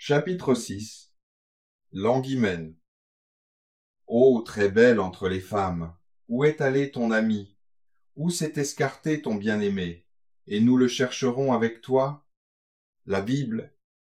Chapitre 6. Languimène. Ô très belle entre les femmes, où est allé ton ami? Où s'est escarté ton bien-aimé? Et nous le chercherons avec toi? La Bible.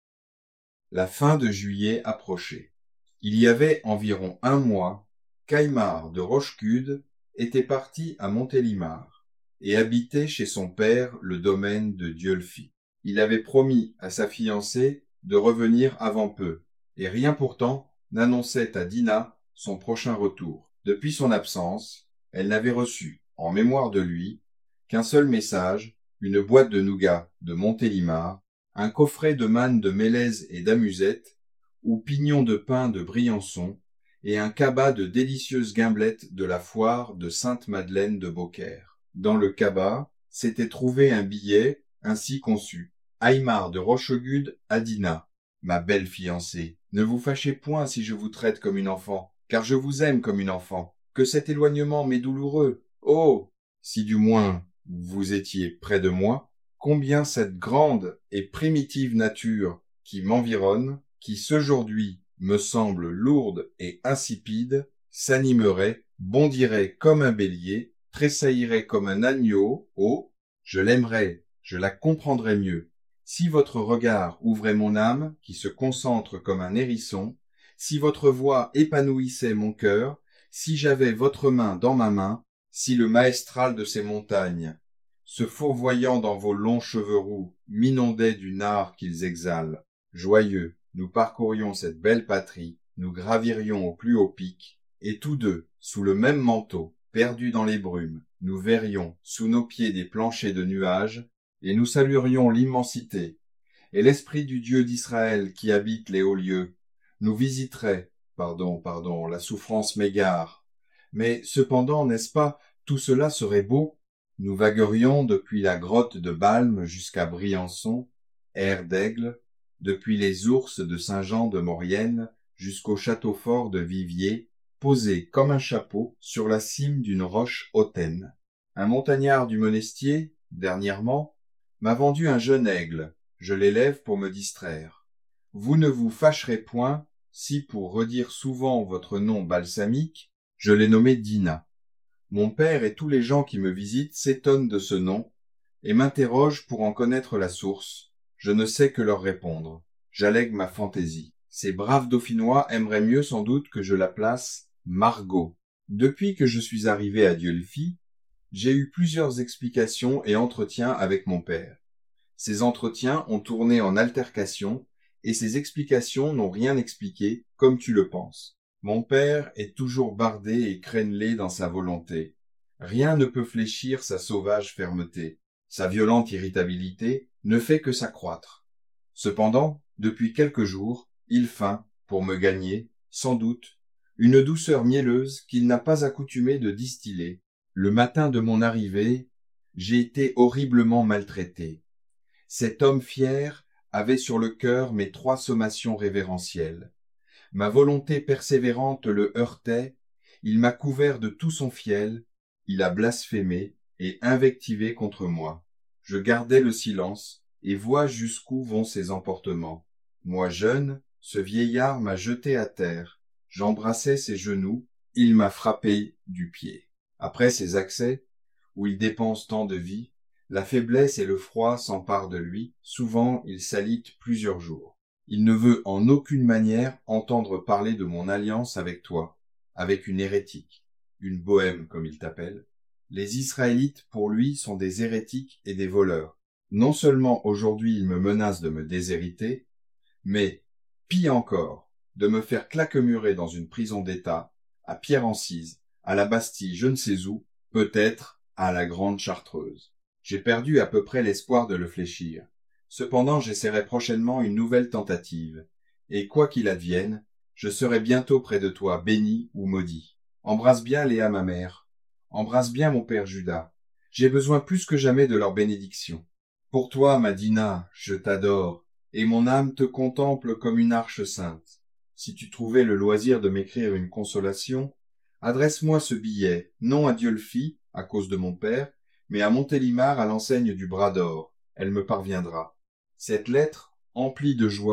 La fin de juillet approchait. Il y avait environ un mois qu'Aymar de Rochecude était parti à Montélimar et habitait chez son père le domaine de Dieulfi. Il avait promis à sa fiancée de revenir avant peu, et rien pourtant n'annonçait à Dinah son prochain retour. Depuis son absence, elle n'avait reçu, en mémoire de lui, qu'un seul message, une boîte de nougat de Montélimar, un coffret de manne de Mélèze et d'Amusette, ou pignon de pain de Briançon, et un cabas de délicieuses gimblettes de la foire de Sainte-Madeleine de Beaucaire. Dans le cabas s'était trouvé un billet ainsi conçu. Aymar de Rochegude à Dinah. Ma belle fiancée, ne vous fâchez point si je vous traite comme une enfant, car je vous aime comme une enfant. Que cet éloignement m'est douloureux. Oh! Si du moins vous étiez près de moi, combien cette grande et primitive nature qui m'environne, qui c'aujourd'hui me semble lourde et insipide, s'animerait, bondirait comme un bélier, tressaillerait comme un agneau. Oh, je l'aimerais, je la comprendrais mieux. Si votre regard ouvrait mon âme, qui se concentre comme un hérisson, si votre voix épanouissait mon cœur, si j'avais votre main dans ma main, si le maestral de ces montagnes, se fourvoyant dans vos longs cheveux roux, m'inondait du nard qu'ils exhalent. Joyeux, nous parcourions cette belle patrie, nous gravirions au plus haut pic, et tous deux, sous le même manteau, perdus dans les brumes, nous verrions sous nos pieds des planchers de nuages, et nous saluerions l'immensité. Et l'esprit du Dieu d'Israël qui habite les hauts lieux nous visiterait, pardon, la souffrance m'égare. Mais cependant, n'est-ce pas, tout cela serait beau? Nous vaguerions depuis la grotte de Balme jusqu'à Briançon, air d'Aigle, depuis les ours de Saint-Jean de Maurienne jusqu'au château fort de Viviers, posé comme un chapeau sur la cime d'une roche hautaine. Un montagnard du Monestier, dernièrement, m'a vendu un jeune aigle, je l'élève pour me distraire. Vous ne vous fâcherez point si, pour redire souvent votre nom balsamique, je l'ai nommé Dinah. Mon père et tous les gens qui me visitent s'étonnent de ce nom et m'interrogent pour en connaître la source. Je ne sais que leur répondre. J'allègue ma fantaisie. Ces braves dauphinois aimeraient mieux sans doute que je la place Margot. Depuis que je suis arrivé à Dieulfi, j'ai eu plusieurs explications et entretiens avec mon père. Ces entretiens ont tourné en altercation, et ces explications n'ont rien expliqué, comme tu le penses. Mon père est toujours bardé et crénelé dans sa volonté. Rien ne peut fléchir sa sauvage fermeté. Sa violente irritabilité ne fait que s'accroître. Cependant, depuis quelques jours, il feint, pour me gagner, sans doute, une douceur mielleuse qu'il n'a pas accoutumé de distiller. Le matin de mon arrivée, j'ai été horriblement maltraité. Cet homme fier avait sur le cœur mes 3 sommations révérentielles. Ma volonté persévérante le heurtait, il m'a couvert de tout son fiel, il a blasphémé et invectivé contre moi. Je gardais le silence et vois jusqu'où vont ses emportements. Moi jeune, ce vieillard m'a jeté à terre, j'embrassais ses genoux, il m'a frappé du pied. Après ces accès, où il dépense tant de vie, la faiblesse et le froid s'emparent de lui, souvent il s'alite plusieurs jours. Il ne veut en aucune manière entendre parler de mon alliance avec toi, avec une hérétique, une bohème comme il t'appelle. Les Israélites pour lui sont des hérétiques et des voleurs. Non seulement aujourd'hui il me menace de me déshériter, mais, pis encore, de me faire claquemurer dans une prison d'État, à Pierre-Encise, à la Bastille, je ne sais où, peut-être à la Grande Chartreuse. J'ai perdu à peu près l'espoir de le fléchir. Cependant, j'essaierai prochainement une nouvelle tentative, et quoi qu'il advienne, je serai bientôt près de toi, béni ou maudit. Embrasse bien Léa ma mère, embrasse bien mon père Judas. J'ai besoin plus que jamais de leur bénédiction. Pour toi, ma Dinah, je t'adore, et mon âme te contemple comme une arche sainte. Si tu trouvais le loisir de m'écrire une consolation, adresse-moi ce billet, non à Dieulfi, à cause de mon père, mais à Montélimar à l'enseigne du bras d'or. Elle me parviendra. Cette lettre, emplie de joie,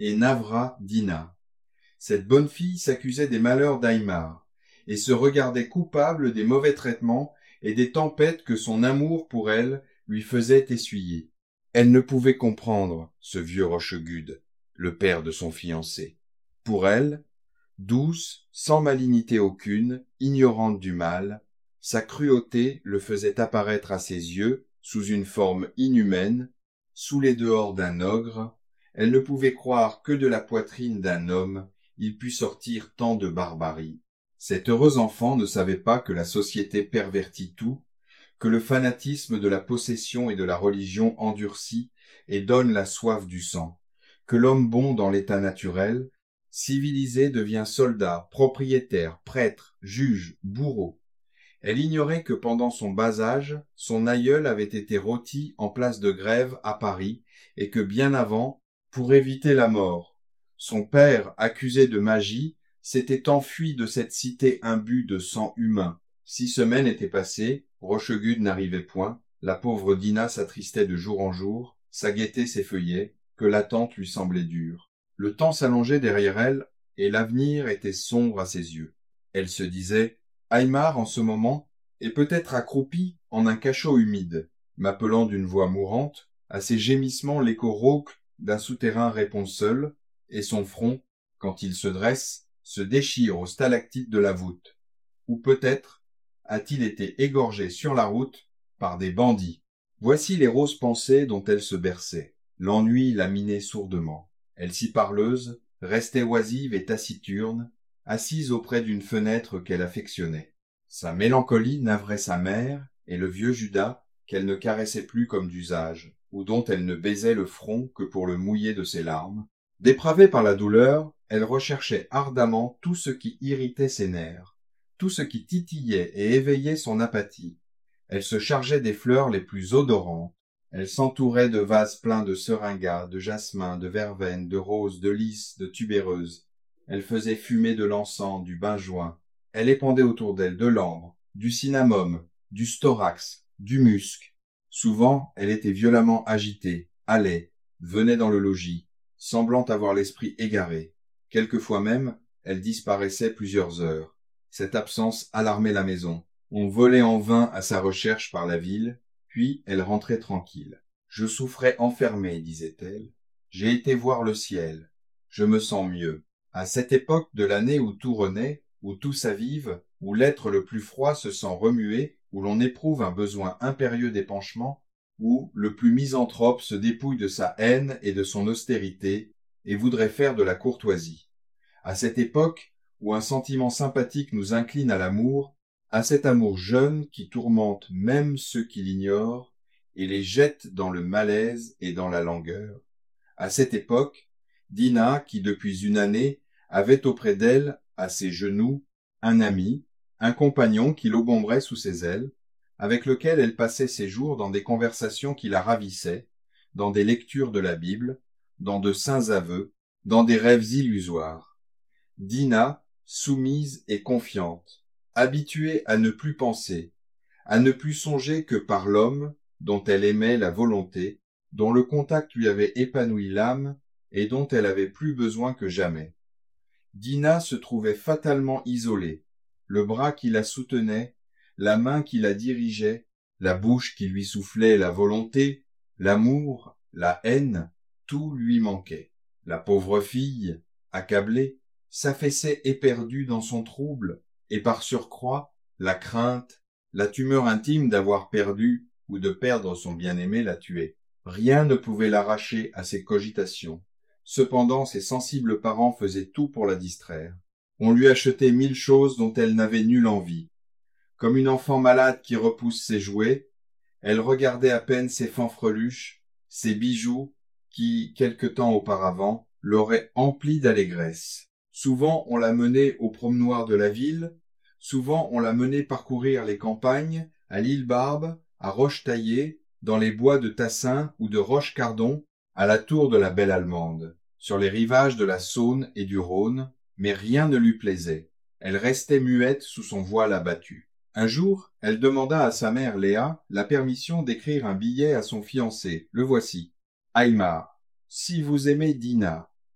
et navra Dina. Cette bonne fille s'accusait des malheurs d'Aïmar, et se regardait coupable des mauvais traitements et des tempêtes que son amour pour elle lui faisait essuyer. Elle ne pouvait comprendre ce vieux Rochegude, le père de son fiancé. Pour elle, douce, sans malignité aucune, ignorante du mal, sa cruauté le faisait apparaître à ses yeux sous une forme inhumaine, sous les dehors d'un ogre. Elle ne pouvait croire que de la poitrine d'un homme il put sortir tant de barbarie. Cet heureux enfant ne savait pas que la société pervertit tout, que le fanatisme de la possession et de la religion endurcit et donne la soif du sang, que l'homme bon dans l'état naturel, civilisé, devient soldat, propriétaire, prêtre, juge, bourreau. Elle ignorait que pendant son bas âge, son aïeul avait été rôti en place de Grève à Paris, et que bien avant, pour éviter la mort, son père, accusé de magie, s'était enfui de cette cité imbue de sang humain. 6 semaines étaient passées, Rochegude n'arrivait point, la pauvre Dina s'attristait de jour en jour, sa gaieté s'effeuillait, que l'attente lui semblait dure. Le temps s'allongeait derrière elle, et l'avenir était sombre à ses yeux. Elle se disait: Aïmar, en ce moment, est peut-être accroupi en un cachot humide, m'appelant d'une voix mourante. À ses gémissements, l'écho rauque d'un souterrain répond seul, et son front, quand il se dresse, se déchire aux stalactites de la voûte. Ou peut-être a-t-il été égorgé sur la route par des bandits. Voici les roses pensées dont elle se berçait. L'ennui la minait sourdement. Elle, si parleuse, restait oisive et taciturne, assise auprès d'une fenêtre qu'elle affectionnait. Sa mélancolie navrait sa mère et le vieux Judas qu'elle ne caressait plus comme d'usage, ou dont elle ne baisait le front que pour le mouiller de ses larmes. Dépravée par la douleur, elle recherchait ardemment tout ce qui irritait ses nerfs, tout ce qui titillait et éveillait son apathie. Elle se chargeait des fleurs les plus odorantes. Elle s'entourait de vases pleins de seringas, de jasmin, de verveine, de roses, de lys, de tubéreuses. Elle faisait fumer de l'encens, du benjoin. Elle épandait autour d'elle de l'ambre, du cinnamome, du storax, du musc. Souvent, elle était violemment agitée, allait, venait dans le logis, semblant avoir l'esprit égaré. Quelquefois même, elle disparaissait plusieurs heures. Cette absence alarmait la maison. On volait en vain à sa recherche par la ville, puis elle rentrait tranquille. « Je souffrais enfermée, disait-elle. J'ai été voir le ciel. Je me sens mieux. » À cette époque de l'année où tout renaît, où tout s'avive, où l'être le plus froid se sent remuer, où l'on éprouve un besoin impérieux d'épanchement, où le plus misanthrope se dépouille de sa haine et de son austérité et voudrait faire de la courtoisie. À cette époque où un sentiment sympathique nous incline à l'amour, à cet amour jeune qui tourmente même ceux qui l'ignorent et les jette dans le malaise et dans la langueur. À cette époque, Dina, qui depuis une année avait auprès d'elle, à ses genoux, un ami, un compagnon qui l'obomberait sous ses ailes, avec lequel elle passait ses jours dans des conversations qui la ravissaient, dans des lectures de la Bible, dans de saints aveux, dans des rêves illusoires. Dina, soumise et confiante, habituée à ne plus penser, à ne plus songer que par l'homme dont elle aimait la volonté, dont le contact lui avait épanoui l'âme et dont elle avait plus besoin que jamais. Dina se trouvait fatalement isolée, le bras qui la soutenait, la main qui la dirigeait, la bouche qui lui soufflait la volonté, l'amour, la haine, tout lui manquait. La pauvre fille, accablée, s'affaissait éperdue dans son trouble, et par surcroît, la crainte, la tumeur intime d'avoir perdu ou de perdre son bien-aimé la tuait. Rien ne pouvait l'arracher à ses cogitations. Cependant, ses sensibles parents faisaient tout pour la distraire. On lui achetait 1000 choses dont elle n'avait nulle envie. Comme une enfant malade qui repousse ses jouets, elle regardait à peine ses fanfreluches, ses bijoux qui, quelque temps auparavant, l'auraient emplie d'allégresse. Souvent, on la menait au promenoir de la ville, souvent on la menait parcourir les campagnes, à l'île Barbe, à Roche-Taillée, dans les bois de Tassin ou de Roche-Cardon, à la tour de la Belle-Allemande, sur les rivages de la Saône et du Rhône, mais rien ne lui plaisait. Elle restait muette sous son voile abattu. Un jour, elle demanda à sa mère Léa la permission d'écrire un billet à son fiancé. Le voici. Aïmar, si vous aimez Dina,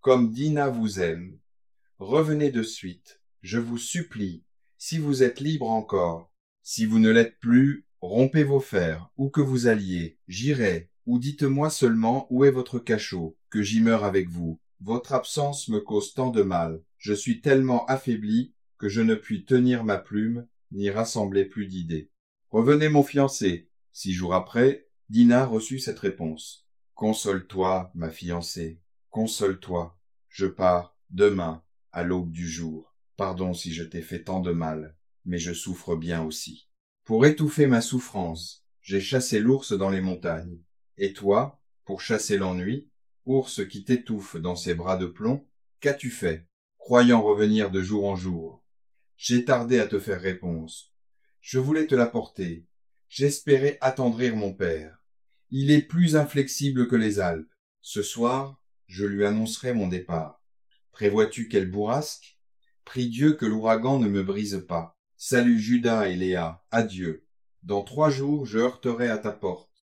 comme Dinah vous aime. Revenez de suite, je vous supplie, si vous êtes libre encore. Si vous ne l'êtes plus, rompez vos fers, où que vous alliez, j'irai, ou dites-moi seulement où est votre cachot, que j'y meure avec vous. Votre absence me cause tant de mal, je suis tellement affaibli que je ne puis tenir ma plume, ni rassembler plus d'idées. Revenez mon fiancé. 6 jours après, Dinah reçut cette réponse. Console-toi, ma fiancée, console-toi. Je pars, demain, à l'aube du jour. Pardon si je t'ai fait tant de mal, mais je souffre bien aussi. Pour étouffer ma souffrance, j'ai chassé l'ours dans les montagnes. Et toi, pour chasser l'ennui, ours qui t'étouffe dans ses bras de plomb, qu'as-tu fait, croyant revenir de jour en jour? J'ai tardé à te faire réponse. Je voulais te l'apporter. J'espérais attendrir mon père. Il est plus inflexible que les Alpes. Ce soir, je lui annoncerai mon départ. Prévois-tu quelle bourrasque? Prie Dieu que l'ouragan ne me brise pas. Salut Judas et Léa, adieu. Dans 3 jours, je heurterai à ta porte.